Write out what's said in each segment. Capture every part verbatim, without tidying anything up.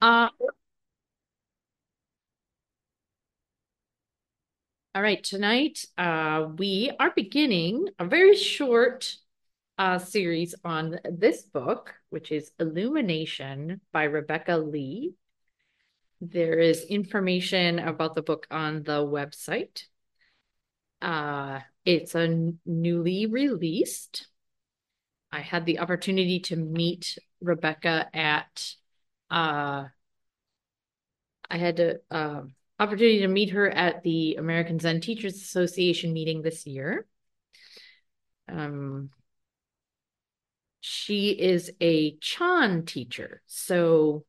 Uh, all right, tonight uh, we are beginning a very short uh, series on this book, which is Illumination by Rebecca Lee. There is information about the book on the website. Uh, it's a newly released. I had the opportunity to meet Rebecca at uh, I had the uh, opportunity to meet her at the American Zen Teachers Association meeting this year. Um, she is a Chan teacher. So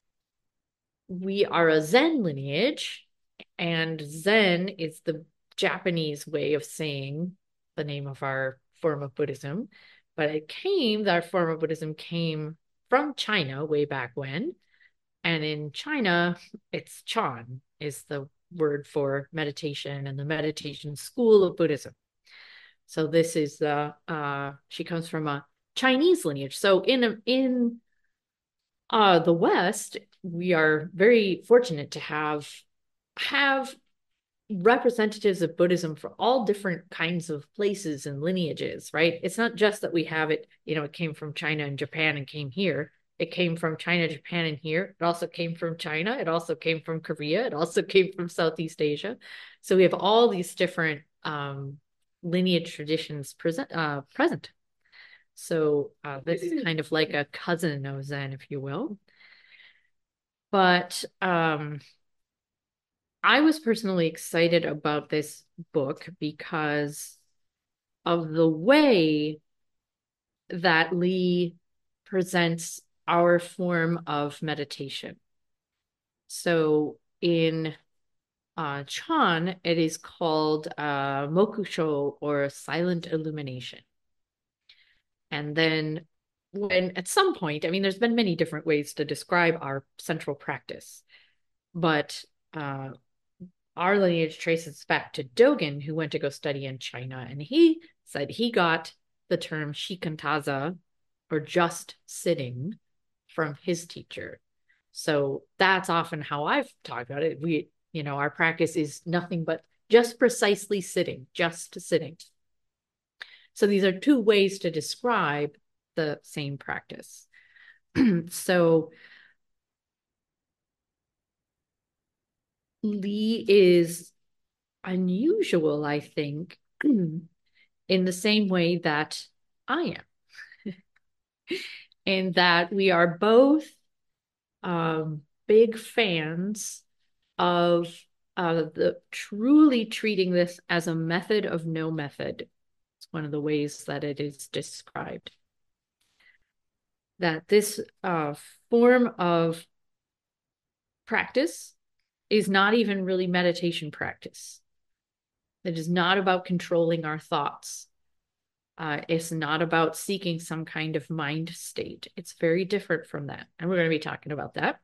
we are a Zen lineage, and Zen is the Japanese way of saying the name of our form of Buddhism. But it came, our form of Buddhism came from China way back when. And in China, it's Chan is the word for meditation and the meditation school of Buddhism. So this is the uh she comes from a Chinese lineage. So in in uh the West, we are very fortunate to have have representatives of Buddhism for all different kinds of places and lineages, right? It's not just that we have it, you know, it came from China and Japan and came here. It came from China, Japan, and here. It also came from China. It also came from Korea. It also came from Southeast Asia. So we have all these different um, lineage traditions present. Uh, present. So uh, this is kind of like a cousin of Zen, if you will. But um, I was personally excited about this book because of the way that Lee presents our form of meditation. So in uh, Chan, it is called uh, Mokusho or silent illumination. And then when at some point, I mean, there's been many different ways to describe our central practice, but uh, our lineage traces back to Dogen, who went to go study in China, and he said he got the term shikantaza, or just sitting, from his teacher. So that's often how I've talked about it. We, you know, our practice is nothing but just precisely sitting, just sitting. So these are two ways to describe the same practice. So Lee is unusual, I think, in the same way that I am, in that we are both um, big fans of uh, the truly treating this as a method of no method. It's one of the ways that it is described. That this uh, form of practice is not even really meditation practice. It is not about controlling our thoughts. Uh, it's not about seeking some kind of mind state. It's very different from that. And we're going to be talking about that.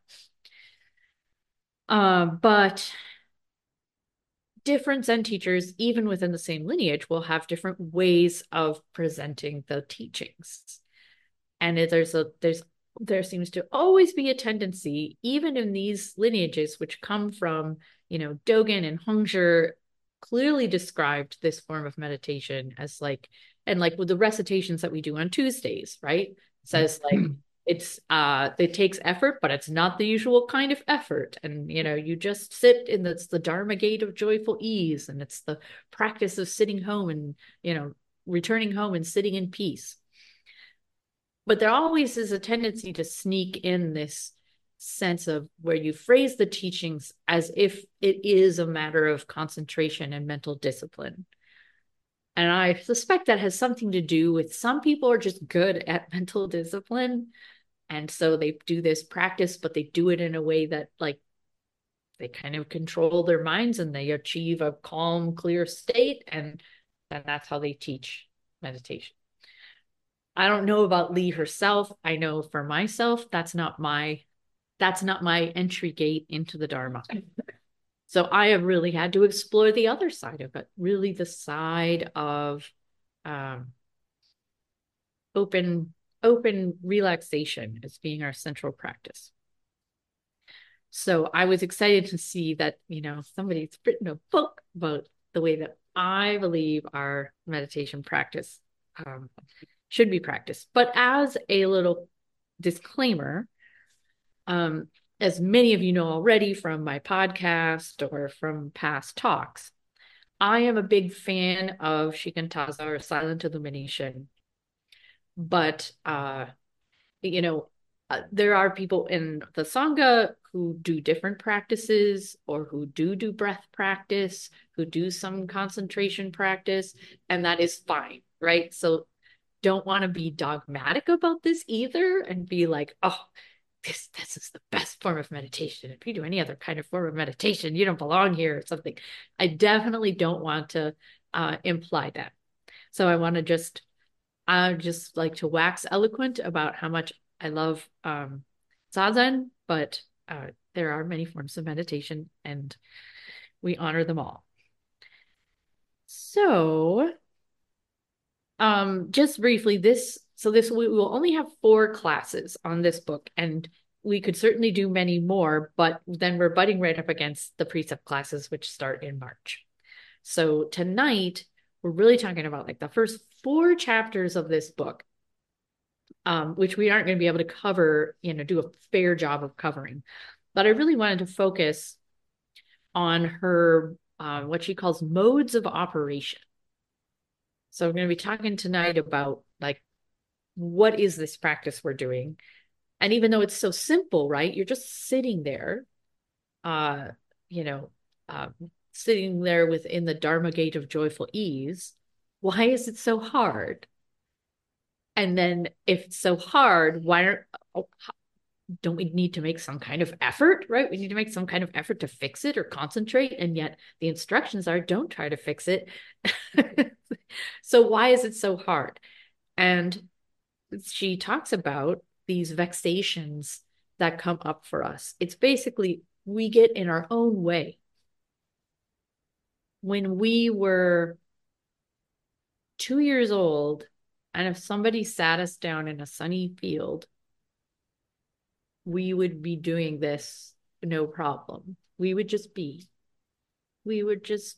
Uh, but different Zen teachers, even within the same lineage, will have different ways of presenting the teachings. And there's a there's there seems to always be a tendency, even in these lineages, which come from, you know, Dogen and Hongzhi, clearly described this form of meditation as like, and like with the recitations that we do on Tuesdays, right? It says like it's uh it takes effort, but it's not the usual kind of effort. And you know, you just sit in that's the Dharma gate of joyful ease, and it's the practice of sitting home and, you know, returning home and sitting in peace. But there always is a tendency to sneak in this sense of where you phrase the teachings as if it is a matter of concentration and mental discipline. And I suspect that has something to do with some people are just good at mental discipline. And so they do this practice, but they do it in a way that, like, they kind of control their minds and they achieve a calm, clear state. And then that's how they teach meditation. I don't know about Lee herself. I know for myself, that's not my that's not my entry gate into the Dharma. So I have really had to explore the other side of it, really the side of um, open open relaxation as being our central practice. So I was excited to see that, you know, somebody's written a book about the way that I believe our meditation practice um, should be practiced. But as a little disclaimer, um, as many of you know already from my podcast or from past talks, I am a big fan of Shikantaza or silent illumination. But uh, you know, uh, there are people in the Sangha who do different practices or who do do breath practice, who do some concentration practice, and that is fine, right? So don't want to be dogmatic about this either and be like, oh, this this is the best form of meditation. If you do any other kind of form of meditation, you don't belong here or something. I definitely don't want to uh, imply that. So I want to just I just like to wax eloquent about how much I love um, Zazen, but uh, there are many forms of meditation and we honor them all. So, um, just briefly, this so this we will only have four classes on this book, and we could certainly do many more, but then we're butting right up against the precept classes, which start in March. So tonight we're really talking about like the first four chapters of this book, um, which we aren't going to be able to cover, you know, do a fair job of covering. But I really wanted to focus on her, uh, what she calls modes of operation. So we're going to be talking tonight about like, what is this practice we're doing? And even though it's so simple, right? You're just sitting there, uh, you know, uh, sitting there within the Dharma gate of joyful ease. Why is it so hard? And then if it's so hard, why aren't, oh, don't we need to make some kind of effort, right? We need to make some kind of effort to fix it or concentrate. And yet the instructions are don't try to fix it. So why is it so hard? And she talks about these vexations that come up for us. It's basically we get in our own way. When we were two years old, and if somebody sat us down in a sunny field, we would be doing this no problem. We would just be. We would just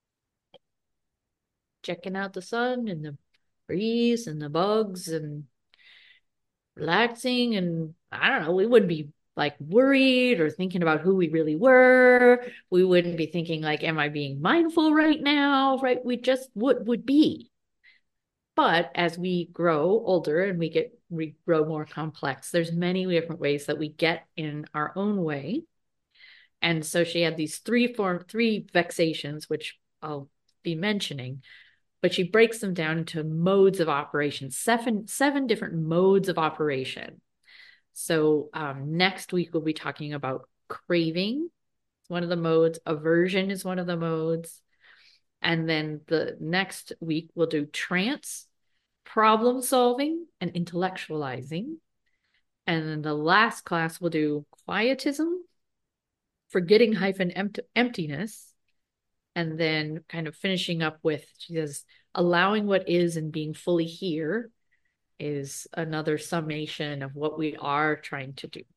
checking out the sun and the breeze and the bugs and relaxing. And I don't know, we wouldn't be like worried or thinking about who we really were. We wouldn't be thinking like, am I being mindful right now? Right? We just would would be. But as we grow older and we get we grow more complex, there's many different ways that we get in our own way. And so she had these three form three vexations, which I'll be mentioning, but she breaks them down into modes of operation, seven seven different modes of operation. So um, next week we'll be talking about craving. It's one of the modes. Aversion is one of the modes. And then the next week we'll do trance, problem solving, and intellectualizing. And then the last class we'll do quietism, forgetting hyphen empt- emptiness, and then kind of finishing up with, she says, allowing what is and being fully here is another summation of what we are trying to do.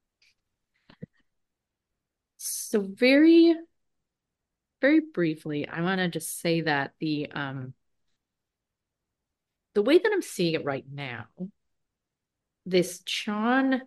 So very, very briefly, I want to just say that the um the way that I'm seeing it right now, this Chan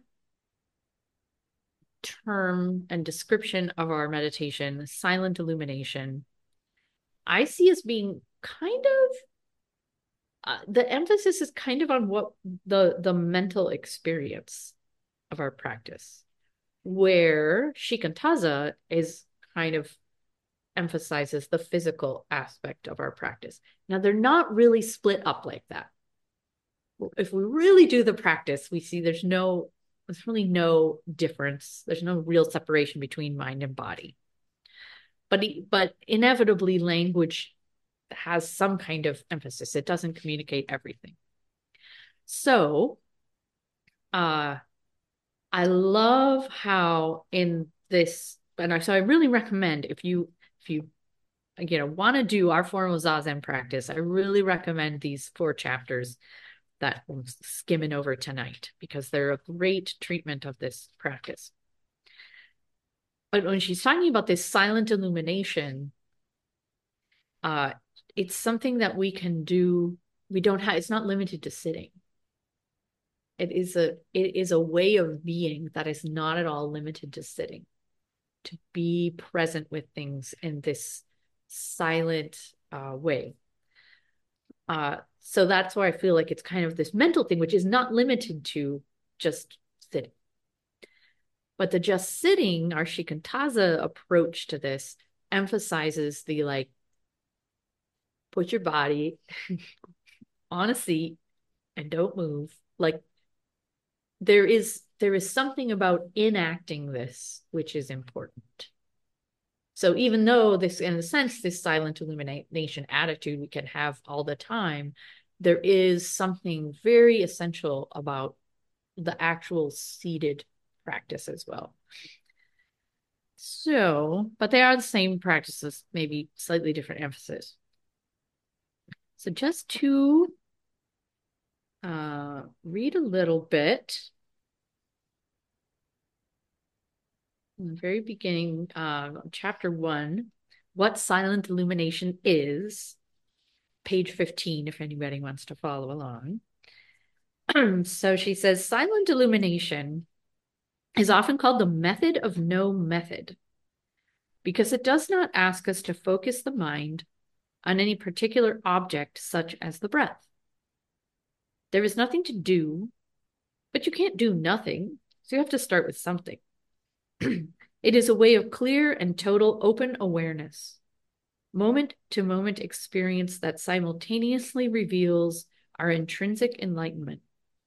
term and description of our meditation, silent illumination, I see as being kind of uh, the emphasis is kind of on what the the mental experience of our practice, where Shikantaza is kind of emphasizes the physical aspect of our practice. Now they're not really split up like that. If we really do the practice, we see there's no there's really no difference. There's no real separation between mind and body. But but inevitably language has some kind of emphasis. It doesn't communicate everything. So uh I love how in this, and I, so I really recommend if you if you you know want to do our formal Zazen practice, I really recommend these four chapters that I'm skimming over tonight because they're a great treatment of this practice. but when she's talking about this silent illumination, uh, it's something that we can do. We don't have, it's not limited to sitting. It is a, it is a way of being that is not at all limited to sitting, to be present with things in this silent uh, way. Uh, so that's why I feel like it's kind of this mental thing, which is not limited to just sitting. But the just sitting, our shikantaza approach to this emphasizes the like, put your body on a seat and don't move. Like there is there is something about enacting this which is important. So even though this, in a sense, this silent illumination attitude we can have all the time, there is something very essential about the actual seated practice as well. So, but they are the same practices, maybe slightly different emphasis. So just to uh, read a little bit. In the very beginning, uh, chapter one, what silent illumination is, page fifteen, if anybody wants to follow along. So she says, silent illumination is often called the method of no method because it does not ask us to focus the mind on any particular object, such as the breath. There is nothing to do, but you can't do nothing, so you have to start with something. It is a way of clear and total open awareness, moment-to-moment experience that simultaneously reveals our intrinsic enlightenment.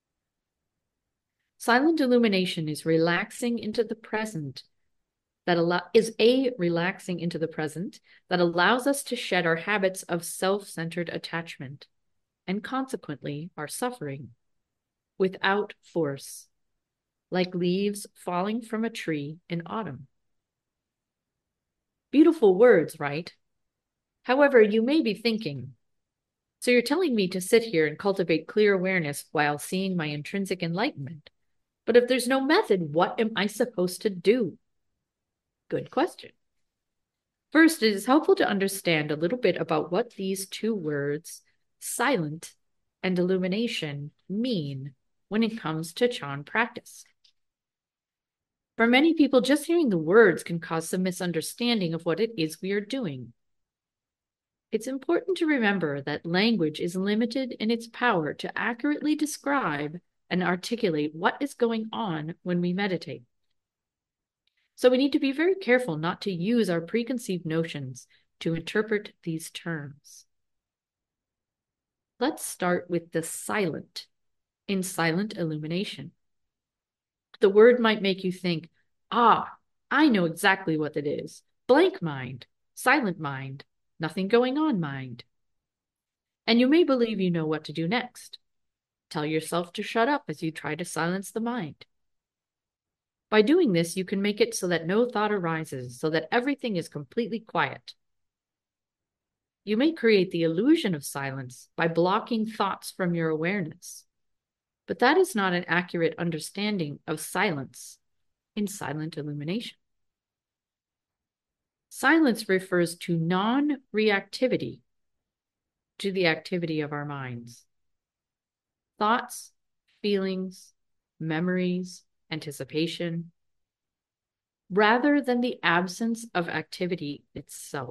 Silent illumination is relaxing into the present that allow is a relaxing into the present that allows us to shed our habits of self-centered attachment and consequently our suffering without force, like leaves falling from a tree in autumn. Beautiful words, right? However, you may be thinking, so you're telling me to sit here and cultivate clear awareness while seeing my intrinsic enlightenment. But if there's no method, what am I supposed to do? Good question. First, it is helpful to understand a little bit about what these two words, silent and illumination, mean when it comes to Chan practice. For many people, just hearing the words can cause some misunderstanding of what it is we are doing. It's important to remember that language is limited in its power to accurately describe and articulate what is going on when we meditate. So we need to be very careful not to use our preconceived notions to interpret these terms. Let's start with the silent in silent illumination. The word might make you think, ah, I know exactly what it is. Blank mind, silent mind, nothing going on mind. And you may believe you know what to do next. Tell yourself to shut up as you try to silence the mind. By doing this, you can make it so that no thought arises, so that everything is completely quiet. You may create the illusion of silence by blocking thoughts from your awareness, but that is not an accurate understanding of silence in silent illumination. Silence refers to non-reactivity to the activity of our minds. Thoughts, feelings, memories, anticipation, rather than the absence of activity itself.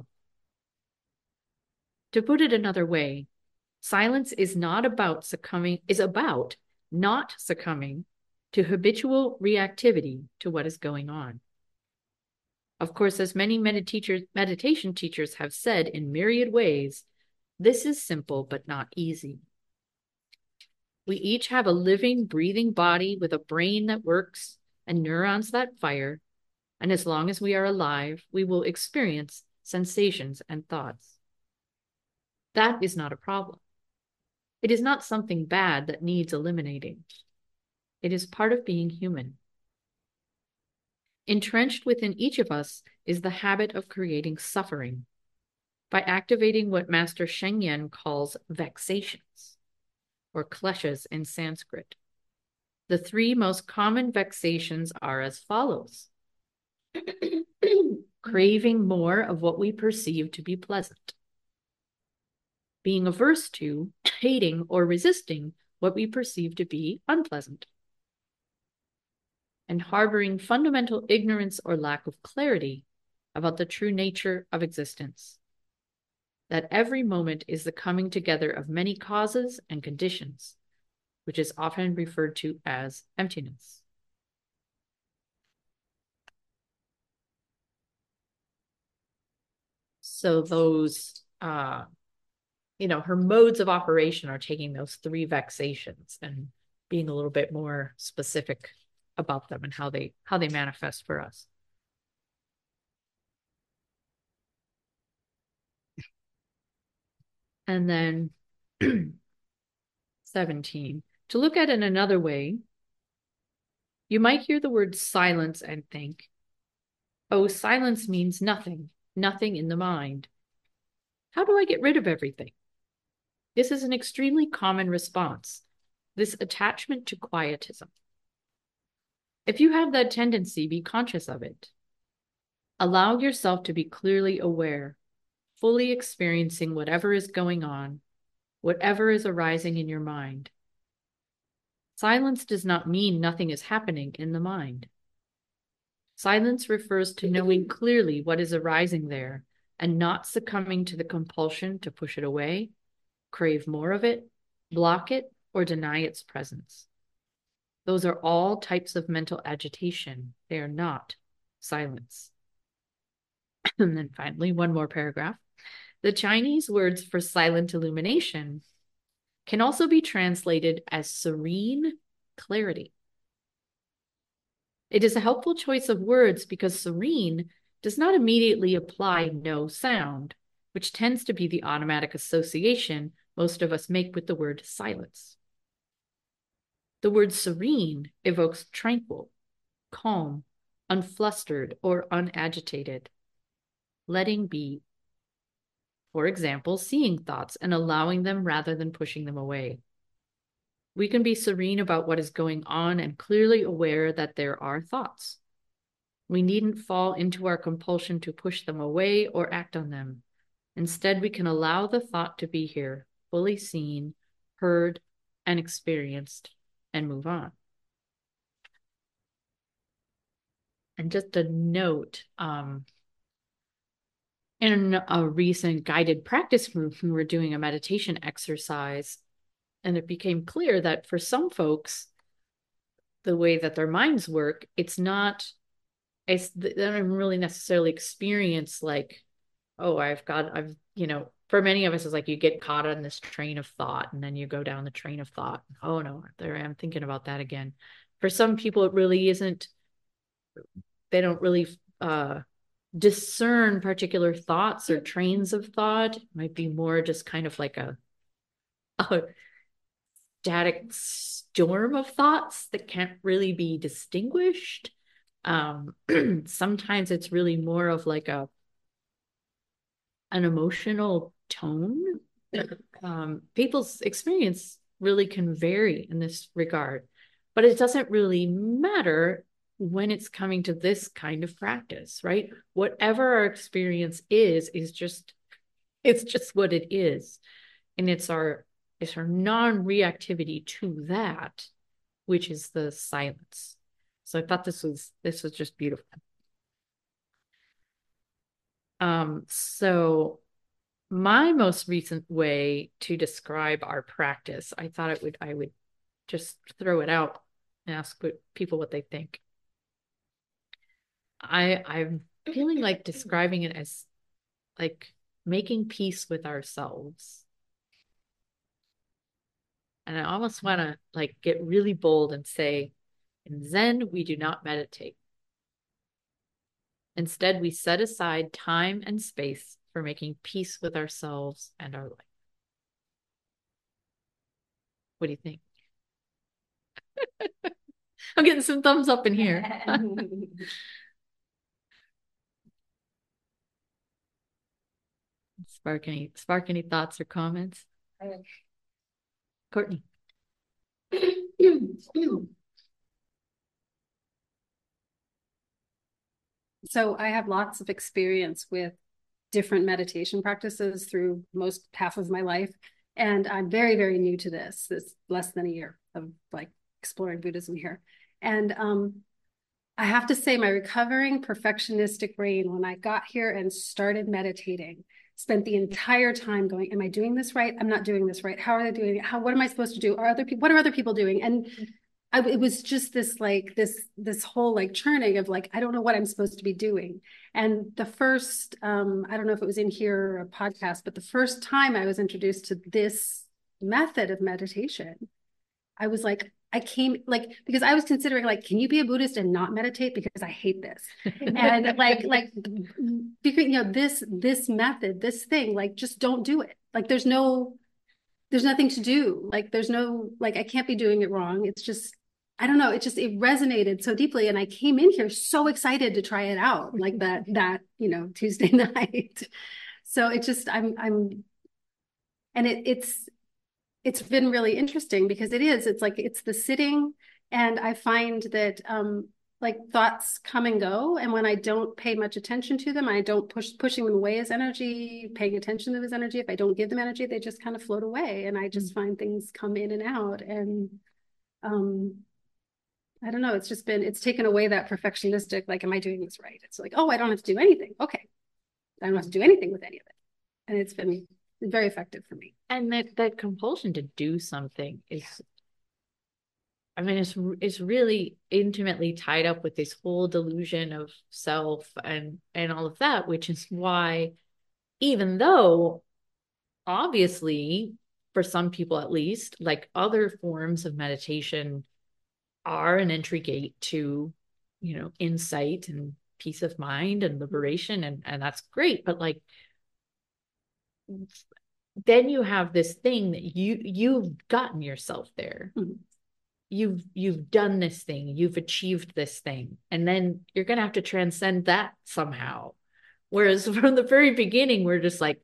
To put it another way, silence is not about succumbing, is about not succumbing to habitual reactivity to what is going on. Of course, as many medita- meditation teachers have said in myriad ways, this is simple but not easy. We each have a living, breathing body with a brain that works and neurons that fire, and as long as we are alive, we will experience sensations and thoughts. That is not a problem. It is not something bad that needs eliminating. It is part of being human. Entrenched within each of us is the habit of creating suffering by activating what Master Sheng Yen calls vexations, or kleshas in Sanskrit. The three most common vexations are as follows. craving more of what we perceive to be pleasant, being averse to, hating, or resisting what we perceive to be unpleasant, and harboring fundamental ignorance or lack of clarity about the true nature of existence. That every moment is the coming together of many causes and conditions, which is often referred to as emptiness. So those, uh, you know, her modes of operation are taking those three vexations and being a little bit more specific about them and how they how they manifest for us. And then seventeen. To look at it another way, you might hear the word silence and think, oh, silence means nothing, nothing in the mind. How do I get rid of everything? This is an extremely common response, this attachment to quietism. If you have that tendency, be conscious of it. Allow yourself to be clearly aware, fully experiencing whatever is going on, whatever is arising in your mind. Silence does not mean nothing is happening in the mind. Silence refers to knowing clearly what is arising there and not succumbing to the compulsion to push it away, crave more of it, block it, or deny its presence. Those are all types of mental agitation. They are not silence. And then finally, one more paragraph. The Chinese words for silent illumination can also be translated as serene clarity. It is a helpful choice of words because serene does not immediately apply no sound, which tends to be the automatic association most of us make with the word silence. The word serene evokes tranquil, calm, unflustered, or unagitated, letting be. For example, seeing thoughts and allowing them rather than pushing them away. We can be serene about what is going on and clearly aware that there are thoughts. We needn't fall into our compulsion to push them away or act on them. Instead, we can allow the thought to be here, fully seen, heard, and experienced, and move on. And just a note, um, in a recent guided practice group, we were doing a meditation exercise, and it became clear that for some folks, the way that their minds work, it's not, it's, they don't really necessarily experience like, oh, I've got, I've, you know, for many of us, it's like you get caught on this train of thought and then you go down the train of thought. Oh no, there I am thinking about that again. For some people, it really isn't, they don't really uh, discern particular thoughts or trains of thought. It might be more just kind of like a, a static storm of thoughts that can't really be distinguished. Um, sometimes it's really more of like a an emotional tone. Um, people's experience really can vary in this regard, but it doesn't really matter when it's coming to this kind of practice, right? Whatever our experience is, is just, it's just what it is. And it's our, it's our non-reactivity to that, which is the silence. So I thought this was, this was just beautiful. Um, so my most recent way to describe our practice, I thought it would, I would just throw it out and ask what, people what they think. I, I'm feeling like describing it as like making peace with ourselves. And I almost want to like get really bold and say, in Zen, we do not meditate. Instead, we set aside time and space for making peace with ourselves and our life. What do you think? I'm getting some thumbs up in here. Spark any spark any thoughts or comments? Courtney. So I have lots of experience with different meditation practices through most half of my life. And I'm very, very new to this. This less than a year of like exploring Buddhism here. And um, I have to say, my recovering perfectionistic brain, when I got here and started meditating, spent the entire time going, am I doing this right? I'm not doing this right. How are they doing it? How, what am I supposed to do? Are other people, what are other people doing? And I, it was just this like this this whole like churning of like I don't know what I'm supposed to be doing. And the first um I don't know if it was in here or a podcast, but the first time I was introduced to this method of meditation, I was like, I came like because I was considering like, can you be a Buddhist and not meditate? Because I hate this. And like like because you know, this this method, this thing, like just don't do it. Like there's no there's nothing to do. Like there's no like I can't be doing it wrong. It's just I don't know. It just it resonated so deeply, and I came in here so excited to try it out, like that that you know Tuesday night. So it just I'm I'm and it it's it's been really interesting because it is it's like it's the sitting, and I find that um like thoughts come and go, and when I don't pay much attention to them, I don't push pushing them away as energy, paying attention to them as energy. If I don't give them energy, they just kind of float away, and I just find things come in and out. And um I don't know, it's just been it's taken away that perfectionistic like, am I doing this right? It's like, oh, I don't have to do anything. Okay, I don't have to do anything with any of it, and it's been very effective for me. And that that compulsion to do something is, I mean, it's it's really intimately tied up with this whole delusion of self and and all of that, which is why, even though obviously for some people at least, like other forms of meditation are an entry gate to, you know, insight and peace of mind and liberation, and and that's great, but like then you have this thing that you you've gotten yourself there. Mm-hmm. You've you've done this thing, you've achieved this thing, and then you're gonna have to transcend that somehow. Whereas from the very beginning, we're just like,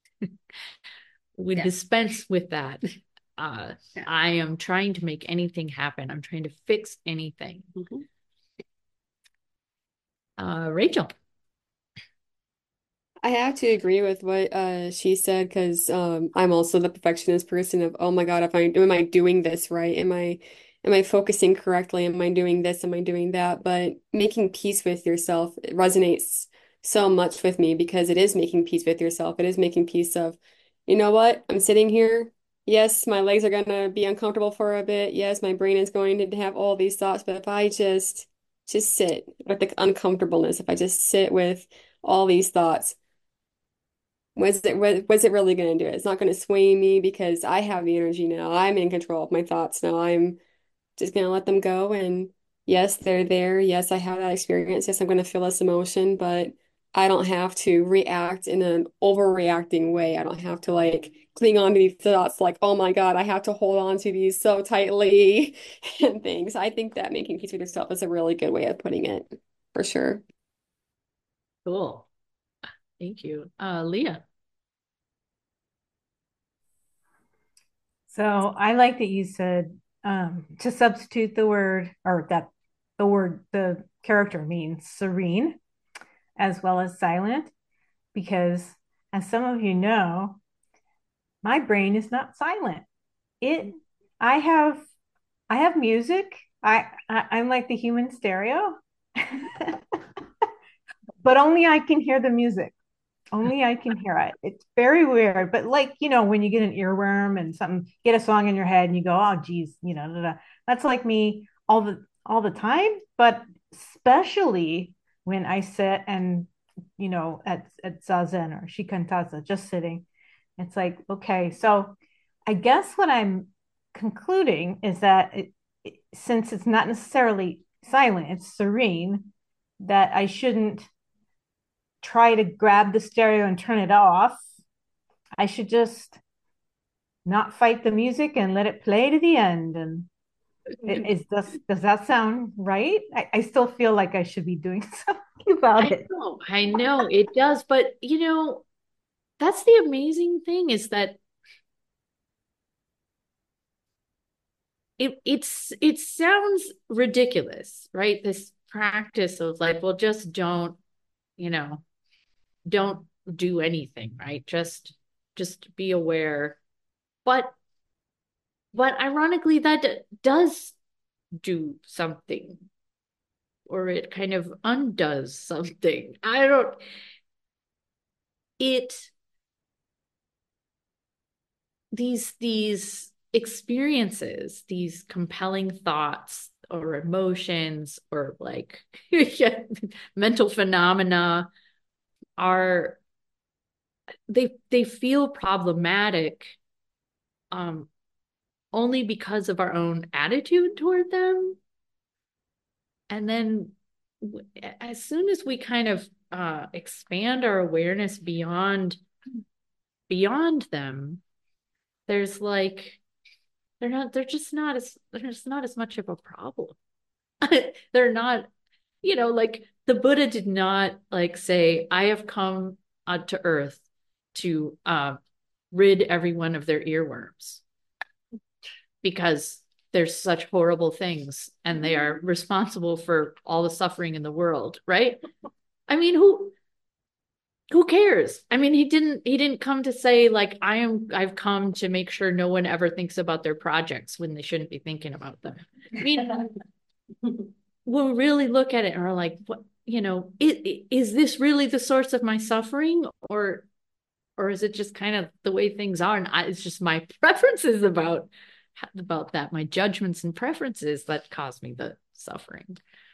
we Yeah. dispense with that. Uh, Yeah. I am trying to make anything happen. I'm trying to fix anything. Mm-hmm. Uh, Rachel. I have to agree with what uh she said because um I'm also the perfectionist person of oh my God, if I am I doing this right? Am I am I focusing correctly? Am I doing this? Am I doing that? But making peace with yourself resonates so much with me because it is making peace with yourself. It is making peace of, you know what? I'm sitting here. Yes, my legs are gonna be uncomfortable for a bit. Yes, my brain is going to have all these thoughts, but if I just just sit with the uncomfortableness, if I just sit with all these thoughts. Was it was, was it really going to do it? It's not going to sway me because I have the energy now. I'm in control of my thoughts now. I'm just going to let them go. And yes, they're there. Yes, I have that experience. Yes, I'm going to feel this emotion, but I don't have to react in an overreacting way. I don't have to like cling on to these thoughts like, oh my God, I have to hold on to these so tightly and things. I think that making peace with yourself is a really good way of putting it, for sure. Cool. Thank you. Uh, Leah. So I like that you said um, to substitute the word or that the word, the character means serene as well as silent, because as some of you know, my brain is not silent. It, I have, I have music. I, I I'm like the human stereo, but only I can hear the music. Only I can hear it. It's very weird, but like, you know, when you get an earworm and something, get a song in your head and you go, oh, geez, you know, da, da. That's like me all the all the time, but especially when I sit and, you know, at at zazen or shikantaza, just sitting. It's like, okay, so I guess what I'm concluding is that it, it, since it's not necessarily silent, it's serene, that I shouldn't try to grab the stereo and turn it off. I should just not fight the music and let it play to the end. And it is does does that sound right? I, I still feel like I should be doing something about I it. know, I know it does, but you know, that's the amazing thing is that it it's it sounds ridiculous, right? This practice of like, well, just don't you know, don't do anything, right? Just just be aware. But but ironically, that d- does do something, or it kind of undoes something. I don't, it, these, these experiences, these compelling thoughts or emotions or like yeah, mental phenomena are, they, they feel problematic um, only because of our own attitude toward them. And then as soon as we kind of uh, expand our awareness beyond beyond them, there's like they're not they're just not as they're just not as much of a problem. They're not, you know, like the Buddha did not like say, I have come uh, to earth to uh, rid everyone of their earworms because there's such horrible things and they are responsible for all the suffering in the world, right? I mean, who who cares? I mean, he didn't he didn't come to say like I am I've come to make sure no one ever thinks about their projects when they shouldn't be thinking about them. I mean, we'll really look at it and are like, what, you know, is, is this really the source of my suffering, or or is it just kind of the way things are? And I, it's just my preferences about about that, my judgments and preferences that cause me the suffering.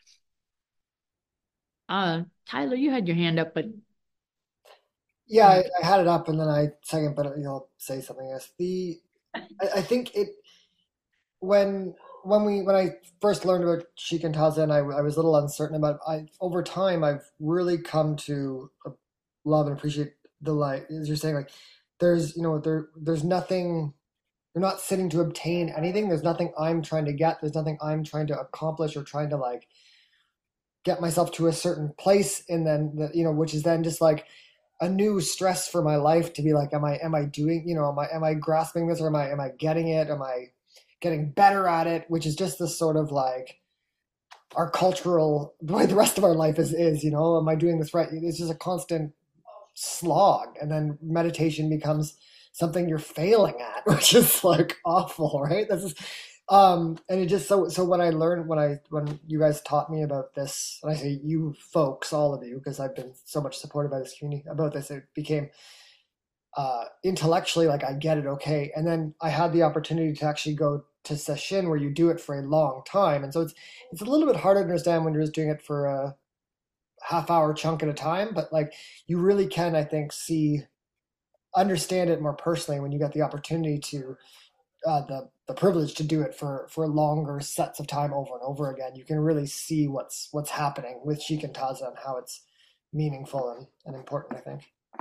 Uh, Tyler, you had your hand up, but Yeah, I, I had it up and then I second, but you'll say something else. The I, I think it when when we when I first learned about Shikantaza, I, I was a little uncertain about it. I over time I've really come to love and appreciate the light. As you're saying, like there's you know there there's nothing. You're not sitting to obtain anything. There's nothing I'm trying to get. There's nothing I'm trying to accomplish or trying to like get myself to a certain place, and then the, you know, which is then just like a new stress for my life to be like, am I am I doing, you know, am I am I grasping this, or am I am I getting it? Am I getting better at it? Which is just this sort of like our cultural the way the rest of our life is is, you know, am I doing this right? It's just a constant slog, and then meditation becomes something you're failing at, which is like awful, right? This is um and it just so so when I learned when I when you guys taught me about this, and I say you folks, all of you, because I've been so much supported by this community about this, it became uh intellectually like I get it, okay. And then I had the opportunity to actually go to sesshin where you do it for a long time, and so it's it's a little bit harder to understand when you're just doing it for a half hour chunk at a time, but like you really can, I think, see understand it more personally when you get the opportunity to uh, the the privilege to do it for for longer sets of time over and over again. You can really see what's what's happening with Shikantaza and how it's meaningful and, and important, I think.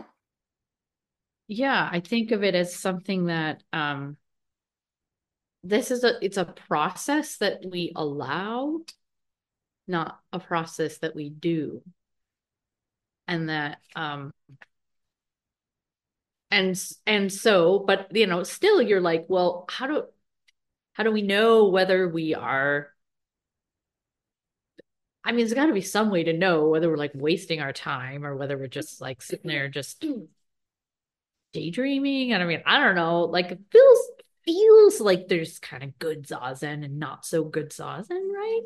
yeah, I think of it as something that um this is a it's a process that we allow, not a process that we do. And that um and and so, but you know, still you're like, well, how do how do we know whether we are, I mean, there's got to be some way to know whether we're like wasting our time or whether we're just like sitting there just daydreaming. And I mean, I don't know, like it feels feels like there's kind of good zazen and not so good zazen, right?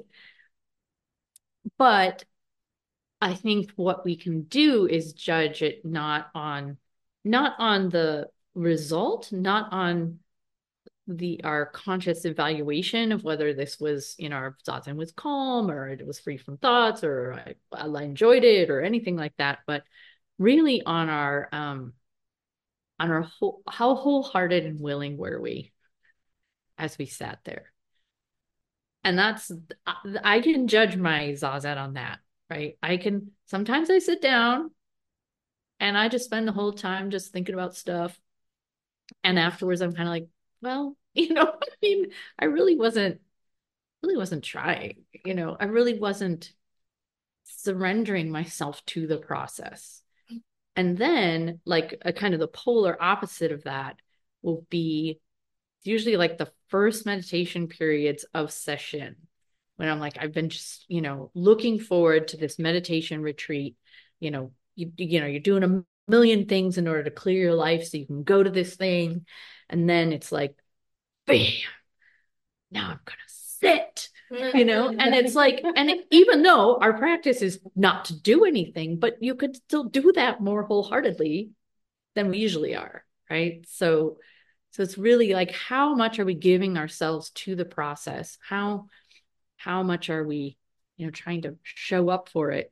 But I think what we can do is judge it not on not on the result, not on the our conscious evaluation of whether this was, you know, our zazen was calm or it was free from thoughts or I, I enjoyed it or anything like that, but really on our um on our whole, how wholehearted and willing were we as we sat there. And that's, I can judge my zazen on that, right? I can, sometimes I sit down and I just spend the whole time just thinking about stuff. And afterwards I'm kind of like, well, you know, I mean, I really wasn't, really wasn't trying, you know, I really wasn't surrendering myself to the process. And then like a kind of the polar opposite of that will be usually like the first meditation periods of session when I'm like, I've been just, you know, looking forward to this meditation retreat you know, you you know, you're doing a million things in order to clear your life so you can go to this thing. And then it's like, bam, now I'm gonna sit, you know, and it's like, and it, even though our practice is not to do anything, but you could still do that more wholeheartedly than we usually are, right? So, so it's really like, how much are we giving ourselves to the process? How, how much are we, you know, trying to show up for it?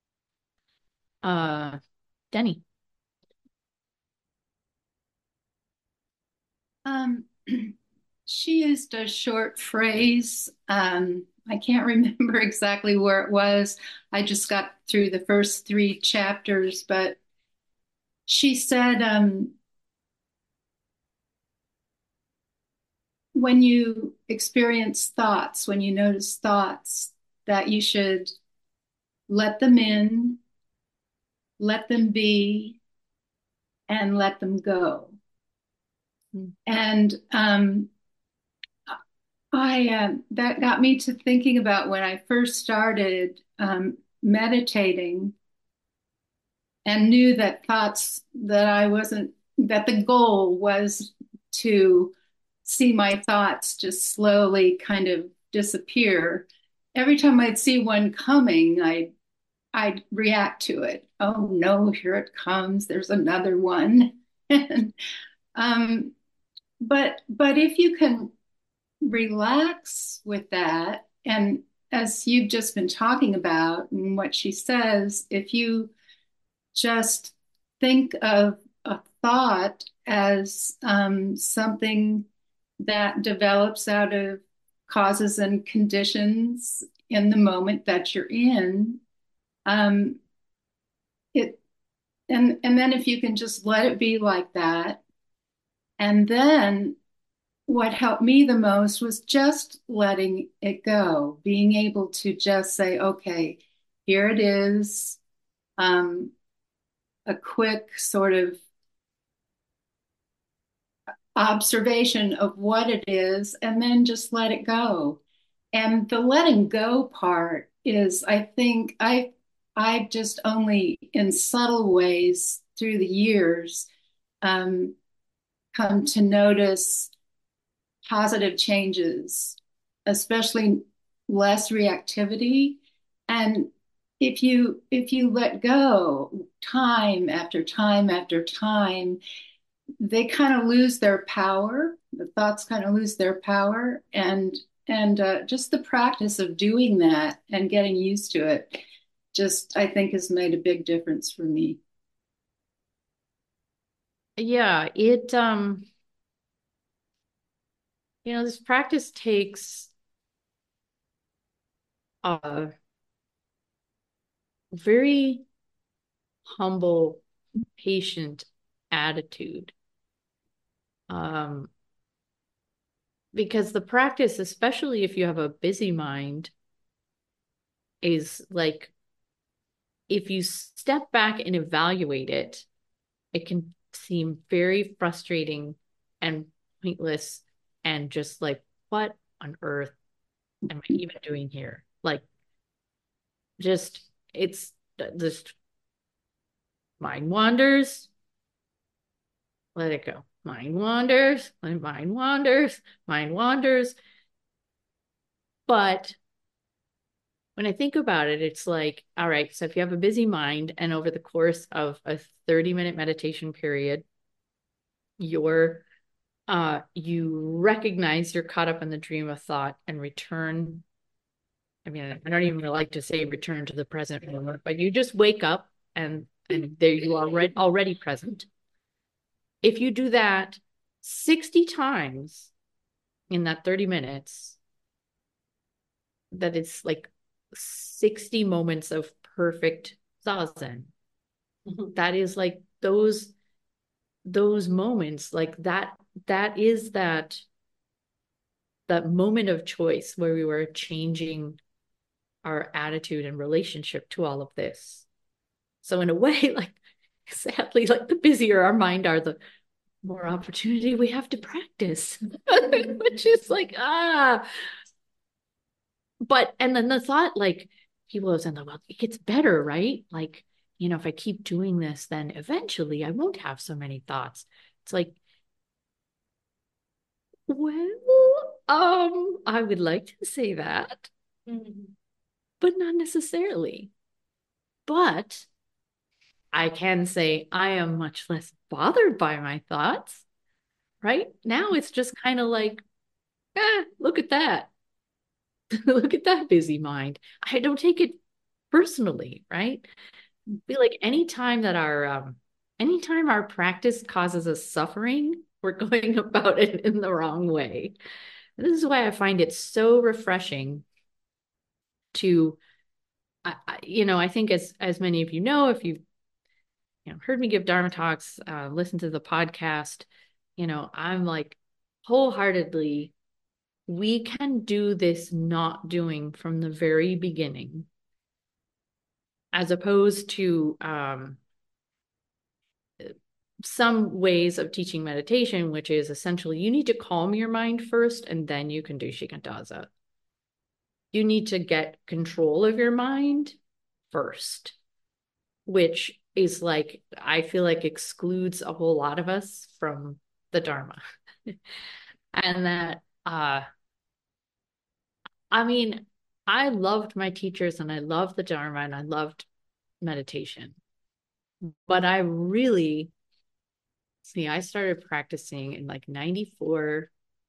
Uh, Denny. Um, she used a short phrase. Um, I can't remember exactly where it was. I just got through the first three chapters, but she said, um, when you experience thoughts, when you notice thoughts, that you should let them in, let them be, and let them go. Mm. And um, I uh, that got me to thinking about when I first started um, meditating, and knew that thoughts that I wasn't, that the goal was to see my thoughts just slowly kind of disappear. Every time I'd see one coming, I I'd react to it. Oh no, here it comes. There's another one. and, um, but but if you can relax with that, and as you've just been talking about and what she says, if you just think of a thought as um, something that develops out of causes and conditions in the moment that you're in, um, it and and then if you can just let it be like that, and then what helped me the most was just letting it go, being able to just say, okay, here it is. Um, a quick sort of observation of what it is, and then just let it go. And the letting go part is, I think, I I've just only in subtle ways through the years um, come to notice positive changes, especially less reactivity. And if you if you let go time after time after time, they kind of lose their power. The thoughts kind of lose their power, and and uh, just the practice of doing that and getting used to it, just I think has made a big difference for me. Yeah, it um, you know, this practice takes a very humble, patient attitude. Um, because the practice, especially if you have a busy mind, is like, if you step back and evaluate it, it can seem very frustrating and pointless and just like, what on earth am I even doing here? Like, just, it's just mind wanders, let it go. Mind wanders, mind wanders, mind wanders. But when I think about it, it's like, all right, so if you have a busy mind and over the course of a thirty minute meditation period, you're uh you recognize you're caught up in the dream of thought and return. I mean, I don't even like to say return to the present moment, but you just wake up and and there you are, already already present. If you do that sixty times in that thirty minutes, that it's like sixty moments of perfect zazen. Mm-hmm. That is like those those moments, like that that is that that moment of choice where we were changing our attitude and relationship to all of this. So in a way, like, sadly, like, the busier our mind are, the more opportunity we have to practice. Which is like, ah. But, and then the thought, like, people have said, well, it gets better, right? Like, you know, if I keep doing this, then eventually I won't have so many thoughts. It's like, well, um, I would like to say that, but not necessarily. But I can say I am much less bothered by my thoughts, right? Now it's just kind of like, eh, look at that. Look at that busy mind. I don't take it personally, right? I feel like anytime that our um anytime our practice causes us suffering, we're going about it in the wrong way. And this is why I find it so refreshing to I, I, you know, I think as as many of you know, if you've you know heard me give Dharma talks, uh, listen to the podcast, you know, I'm like wholeheartedly, we can do this not doing from the very beginning, as opposed to um, some ways of teaching meditation, which is essentially you need to calm your mind first and then you can do shikantaza. You need to get control of your mind first, which is like, I feel like excludes a whole lot of us from the Dharma. And that, uh, I mean, I loved my teachers and I loved the Dharma and I loved meditation. But I really, see, I started practicing in like ninety-four.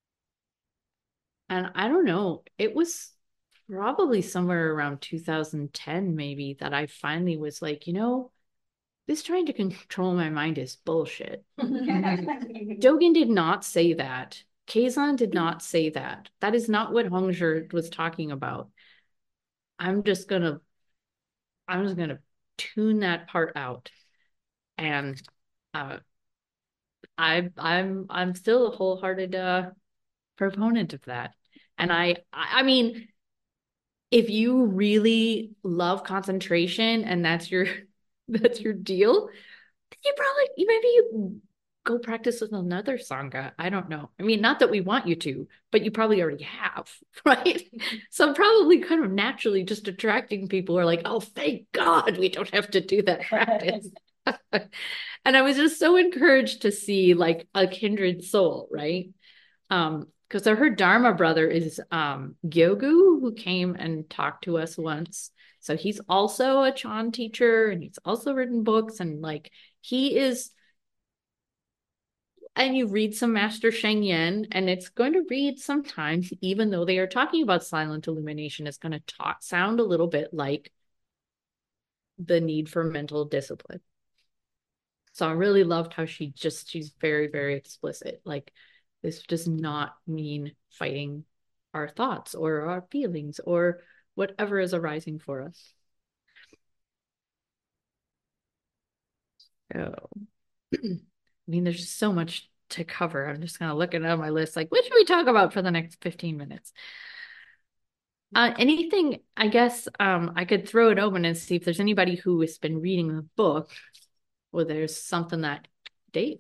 And I don't know, it was probably somewhere around two thousand ten, maybe, that I finally was like, you know, this trying to control my mind is bullshit. Dogen did not say that. Kazan did not say that. That is not what Hongzhi was talking about. I'm just gonna, I'm just gonna tune that part out. And uh, I, I'm, I'm still a wholehearted uh, proponent of that. And I, I mean, if you really love concentration and that's your, that's your deal, you probably, maybe you go practice with another Sangha. I don't know. I mean, not that we want you to, but you probably already have, right? So probably kind of naturally just attracting people who are like, oh, thank God we don't have to do that practice. And I was just so encouraged to see like a kindred soul, right? Um, because her Dharma brother is um Gyogu, who came and talked to us once. So he's also a Chan teacher and he's also written books, and like he is, and you read some Master Sheng Yen, and it's going to read sometimes, even though they are talking about silent illumination, it's going to talk sound a little bit like the need for mental discipline. So I really loved how she just, she's very, very explicit. Like, this does not mean fighting our thoughts or our feelings or whatever is arising for us. So, I mean, there's just so much to cover. I'm just kind of looking at my list, like, what should we talk about for the next fifteen minutes? Uh, anything, I guess um, I could throw it open and see if there's anybody who has been reading the book, or there's something that, Dave.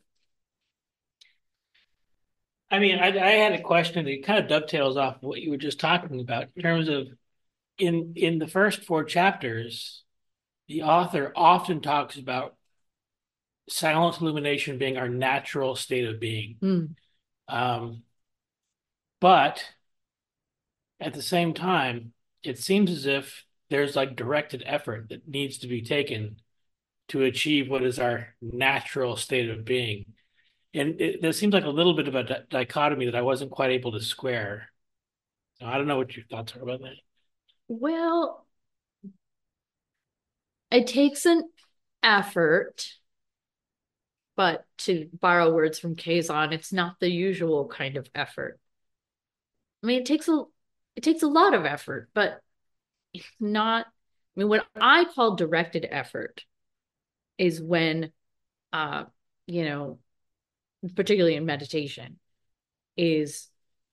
I mean, I, I had a question that kind of dovetails off of what you were just talking about in terms of in in the first four chapters, the author often talks about silent illumination being our natural state of being. Mm. Um, but at the same time, it seems as if there's like directed effort that needs to be taken to achieve what is our natural state of being. And it, there seems like a little bit of a di- dichotomy that I wasn't quite able to square. So I don't know what your thoughts are about that. Well, it takes an effort, but to borrow words from Kazan, it's not the usual kind of effort. I mean, it takes a it takes a lot of effort, but it's not, I mean, what I call directed effort is when uh, you know, particularly in meditation, is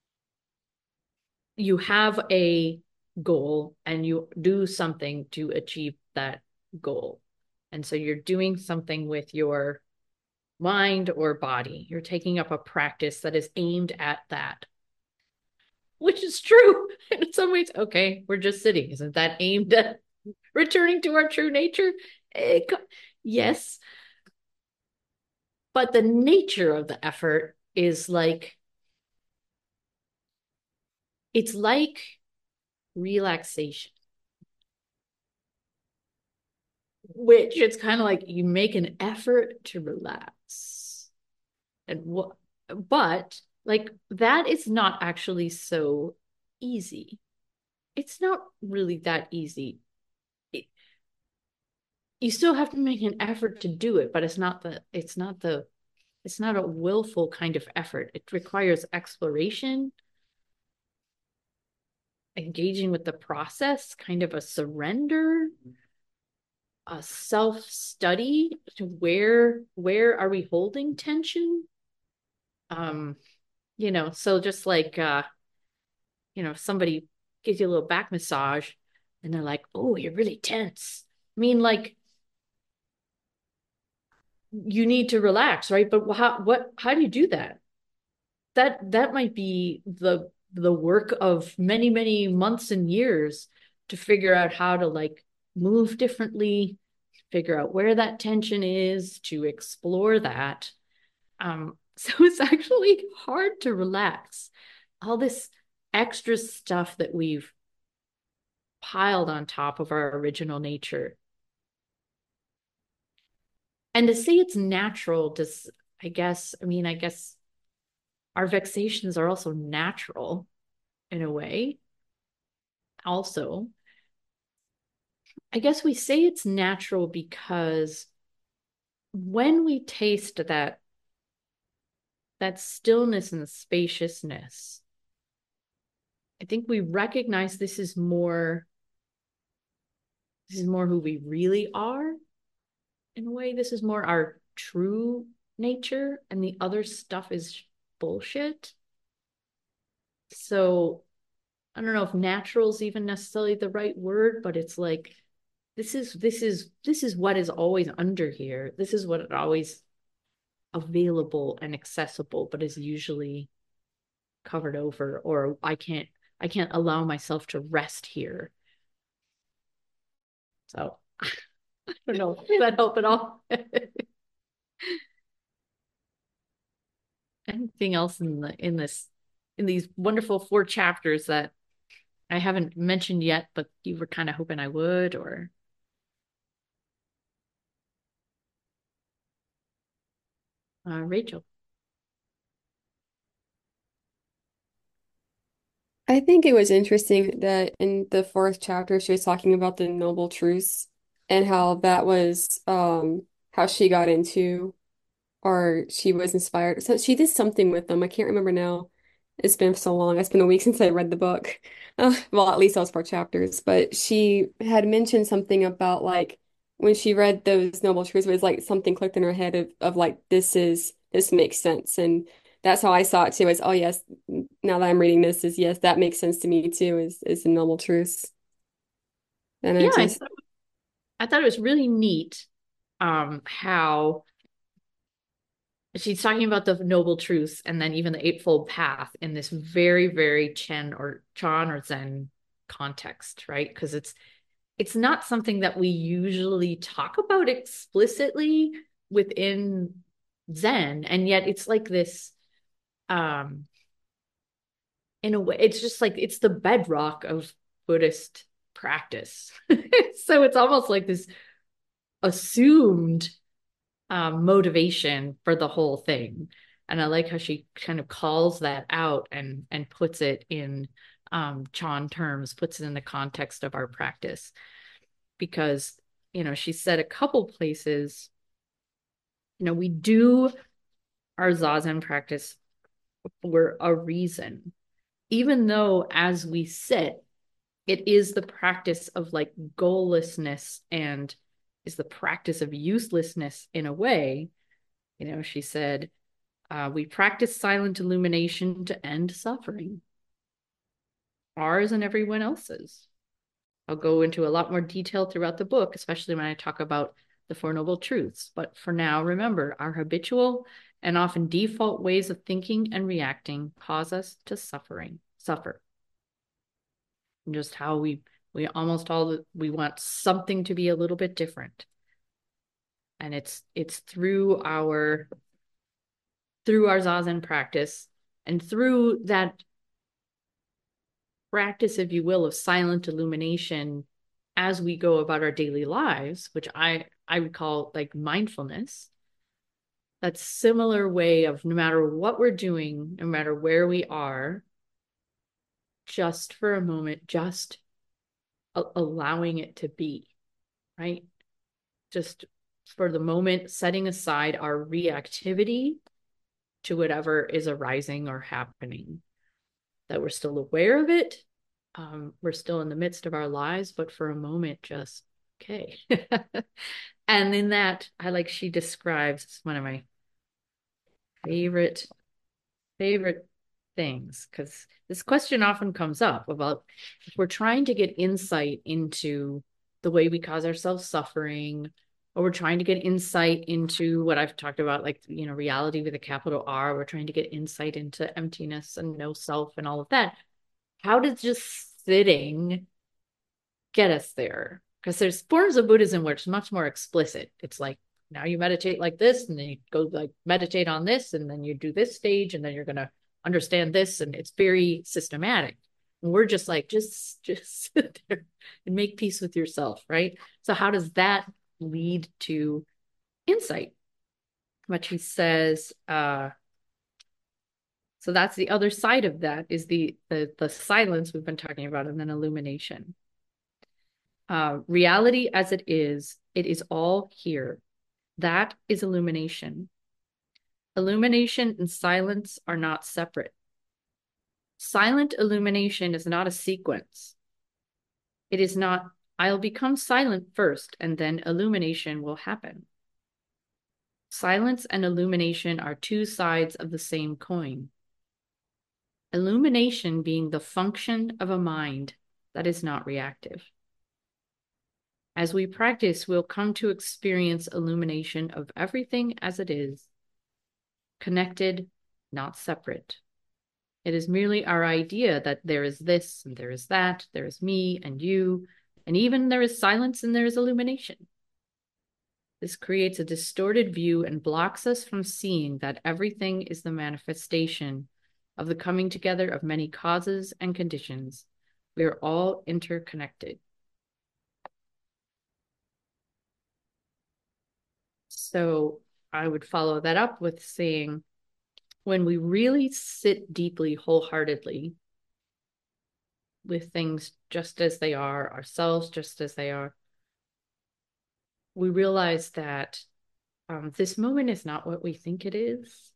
you have a goal and you do something to achieve that goal. And so you're doing something with your mind or body. You're taking up a practice that is aimed at that, which is true in some ways. Okay, we're just sitting. Isn't that aimed at returning to our true nature? It, yes, but the nature of the effort is like, it's like relaxation, which it's kind of like you make an effort to relax. And what, but like that is not actually so easy. It's not really that easy. It, you still have to make an effort to do it, but it's not the, it's not the, it's not a willful kind of effort. It requires exploration, engaging with the process, kind of a surrender, a self-study to where where are we holding tension? Um, you know, so just like uh, you know, somebody gives you a little back massage and they're like, oh, you're really tense. I mean, like you need to relax, right? But how what how do you do that? That that might be the the work of many, many months and years to figure out how to like move differently, figure out where that tension is, to explore that. Um, so it's actually hard to relax. All this extra stuff that we've piled on top of our original nature. And to say it's natural, does I guess, I mean, I guess our vexations are also natural in a way. Also, I guess we say it's natural because when we taste that that stillness and spaciousness, I think we recognize this is more this is more who we really are. In a way, this is more our true nature, and the other stuff is bullshit. So I don't know if natural is even necessarily the right word, but it's like this is this is this is what is always under here. This is what is always available and accessible, but is usually covered over, or I can't I can't allow myself to rest here. So I don't know. Does that help at all? Anything else in the in this in these wonderful four chapters that I haven't mentioned yet, but you were kind of hoping I would, or uh, Rachel? I think it was interesting that in the fourth chapter she was talking about the noble truths and how that was um how she got into or she was inspired. So she did something with them. I can't remember now. It's been so long. It's been a week since I read the book. Uh, well, at least those four chapters. But she had mentioned something about like when she read those noble truths, it was like something clicked in her head of, of like this is this makes sense. And that's how I saw it too, is oh yes, now that I'm reading this is yes, that makes sense to me too, is is the noble truths. And I Yeah, I just thought, I thought it was really neat um how she's talking about the noble truths and then even the eightfold path in this very, very Chen or Chan or Zen context, right? Because it's it's not something that we usually talk about explicitly within Zen, and yet it's like this um in a way, it's just like it's the bedrock of Buddhist practice. So it's almost like this assumed um, motivation for the whole thing. And I like how she kind of calls that out and and puts it in um, Chan terms, puts it in the context of our practice. Because, you know, she said a couple places, you know, we do our Zazen practice for a reason. Even though as we sit, it is the practice of like goallessness and is the practice of uselessness in a way. You know, she said, uh, we practice silent illumination to end suffering, ours and everyone else's. I'll go into a lot more detail throughout the book, especially when I talk about the Four Noble Truths. But for now, remember, our habitual and often default ways of thinking and reacting cause us to suffering, suffer. And just how we we almost all we want something to be a little bit different. And it's it's through our through our Zazen practice and through that practice, if you will, of silent illumination as we go about our daily lives, which I I would call like mindfulness. That similar way of no matter what we're doing, no matter where we are, just for a moment, just a- allowing it to be, right? Just for the moment, setting aside our reactivity to whatever is arising or happening, that we're still aware of it. Um, we're still in the midst of our lives, but for a moment, just okay. And in that, I like she describes, it's one of my favorite, favorite things, because this question often comes up about if we're trying to get insight into the way we cause ourselves suffering, or we're trying to get insight into what I've talked about, like, you know, reality with a capital R, we're trying to get insight into emptiness and no self and all of that. How does just sitting get us there? Because there's forms of Buddhism where it's much more explicit. It's like, now you meditate like this, and then you go like meditate on this, and then you do this stage, and then you're going to understand this. And it's very systematic. And we're just like, just, just sit there and make peace with yourself, right? So how does that lead to insight? But he says, uh, so that's the other side of that is the the the silence we've been talking about, and then illumination. Uh, reality as it is, it is all here. That is illumination. Illumination and silence are not separate. Silent illumination is not a sequence. It is not, I'll become silent first, and then illumination will happen. Silence and illumination are two sides of the same coin. Illumination being the function of a mind that is not reactive. As we practice, we'll come to experience illumination of everything as it is, connected, not separate. It is merely our idea that there is this and there is that, there is me and you, and even there is silence and there is illumination. This creates a distorted view and blocks us from seeing that everything is the manifestation of the coming together of many causes and conditions. We are all interconnected. So I would follow that up with saying, when we really sit deeply, wholeheartedly with things just as they are, ourselves just as they are, we realize that um, this moment is not what we think it is.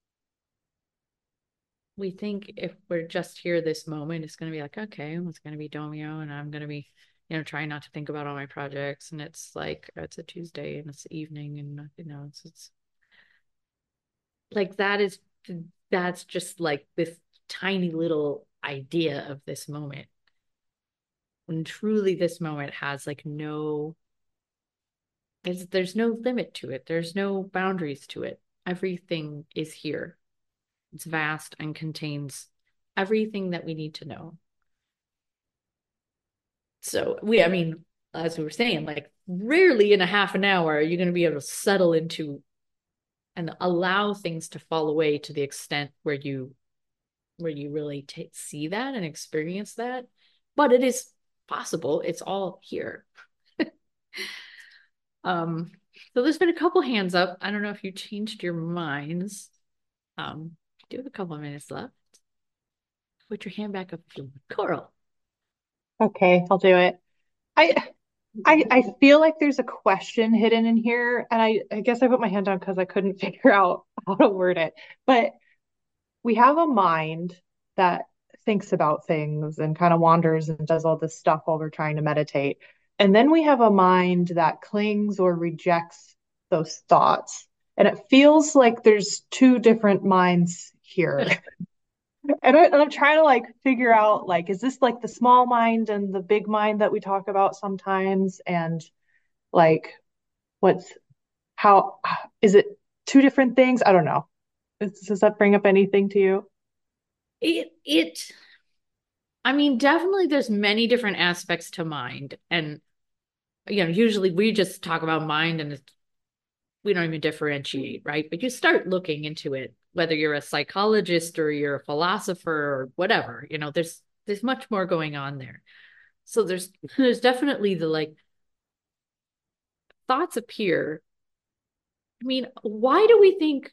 We think if we're just here this moment, it's going to be like, okay, it's going to be Domio, and I'm going to be, you know, trying not to think about all my projects. And it's like, it's a Tuesday and it's the evening, and, you know, it's, it's like, that is, that's just like this tiny little idea of this moment. And truly this moment has like no, there's, there's no limit to it. There's no boundaries to it. Everything is here. It's vast and contains everything that we need to know. So we, I mean, as we were saying, like rarely in a half an hour are you going to be able to settle into and allow things to fall away to the extent where you where you really t- see that and experience that. But it is possible. It's all here. um, so there's been a couple hands up. I don't know if you changed your minds. Um, do have a couple of minutes left. Put your hand back up if you want. Coral. Okay, I'll do it. I I I feel like there's a question hidden in here, and I I guess I put my hand down because I couldn't figure out how to word it. But we have a mind that thinks about things and kind of wanders and does all this stuff while we're trying to meditate. And then we have a mind that clings or rejects those thoughts. And it feels like there's two different minds here. And, I, and I'm trying to like figure out like, is this like the small mind and the big mind that we talk about sometimes? And like, what's how is it two different things? I don't know. Does, does that bring up anything to you? It it I mean, definitely there's many different aspects to mind. And you know, usually we just talk about mind and it's we don't even differentiate, right? But you start looking into it, whether you're a psychologist or you're a philosopher or whatever, you know, there's there's much more going on there. So there's there's definitely the like thoughts appear. I mean, why do we think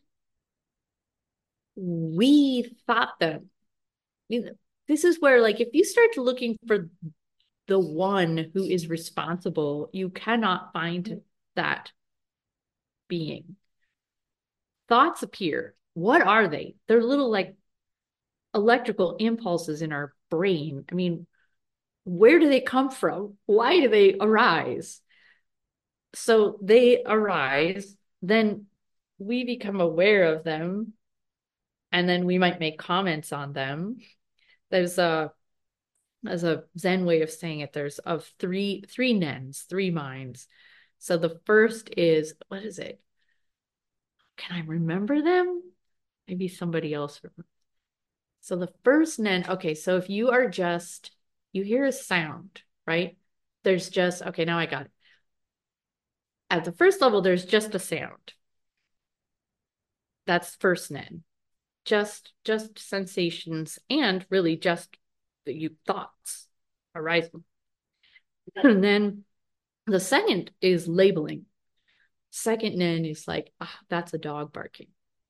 we thought them? I mean, this is where, like, if you start looking for the one who is responsible, you cannot find that being. Thoughts appear. What are they? They're little like electrical impulses in our brain. I mean, where do they come from? Why do they arise? So they arise, then we become aware of them, and then we might make comments on them. There's a as a Zen way of saying it, there's of three three nens, three minds. So the first is, what is it? Can I remember them? Maybe somebody else. So the first nen, okay, so if you are just, you hear a sound, right? There's just, okay, now I got it. At the first level, there's just a sound. That's first nen. Just, just sensations and really just the you thoughts arising. And then the second is labeling. Second nen is like, ah, oh, that's a dog barking.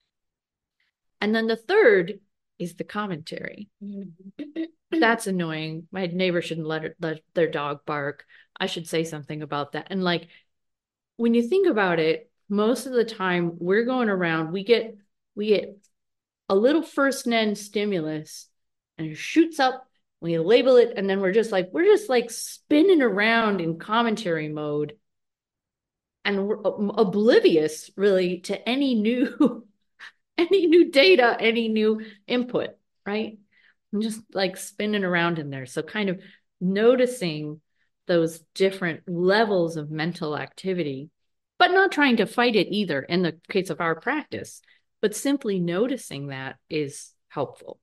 And then the third is the commentary. That's annoying. My neighbor shouldn't let, her, let their dog bark. I should say something about that. And like, when you think about it, most of the time we're going around, we get we get a little first nen stimulus and it shoots up, we label it, and then we're just like, we're just like spinning around in commentary mode. And we're oblivious really to any new any new data, any new input, right? I'm just like spinning around in there. So kind of noticing those different levels of mental activity, but not trying to fight it either in the case of our practice, but simply noticing that is helpful.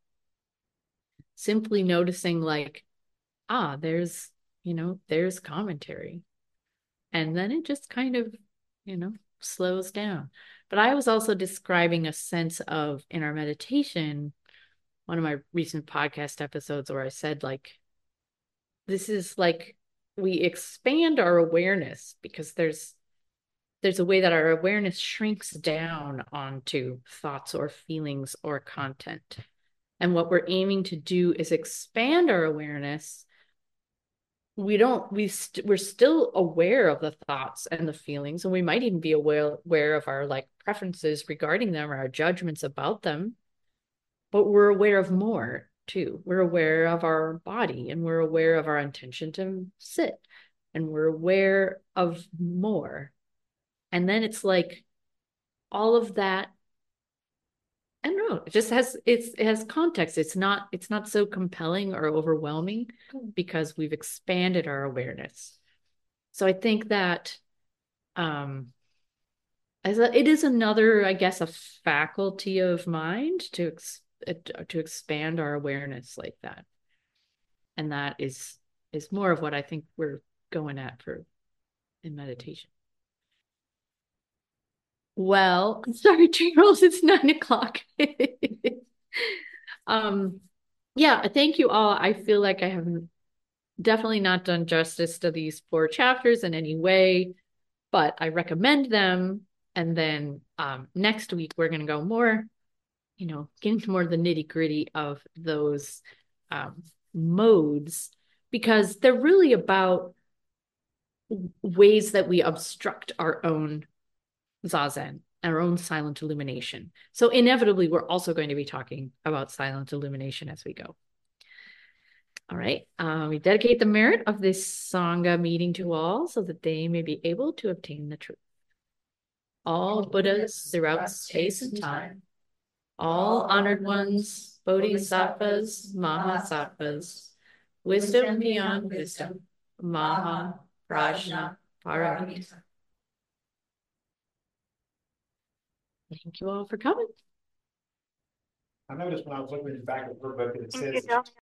Simply noticing like, ah, there's, you know, there's commentary. And then it just kind of, you know, slows down. But I was also describing a sense of, in our meditation, one of my recent podcast episodes where I said, like, this is like, we expand our awareness because there's there's a way that our awareness shrinks down onto thoughts or feelings or content. And what we're aiming to do is expand our awareness. We don't, we st- we're still aware of the thoughts and the feelings, and we might even be aware, aware of our like preferences regarding them or our judgments about them, but we're aware of more too. We're aware of our body, and we're aware of our intention to sit, and we're aware of more. And then it's like all of that, I don't know, it just has, it's, it has context. It's not, it's not so compelling or overwhelming because we've expanded our awareness. So I think that um, as a, it is another, I guess, a faculty of mind to, ex, to expand our awareness like that. And that is, is more of what I think we're going at for in meditation. Well, sorry, Charles, it's nine o'clock. um, yeah, thank you all. I feel like I have definitely not done justice to these four chapters in any way, but I recommend them. And then um, next week, we're going to go more, you know, get into more of the nitty gritty of those um, modes, because they're really about ways that we obstruct our own Zazen, our own silent illumination. So inevitably, we're also going to be talking about silent illumination as we go. All right. Uh, we dedicate the merit of this Sangha meeting to all so that they may be able to obtain the truth. All Buddhas throughout space and time, all honored ones, bodhisattvas, mahasattvas, wisdom beyond wisdom, maha, prajna, paramita. Thank you all for coming. I noticed when I was looking at the back of her book, it says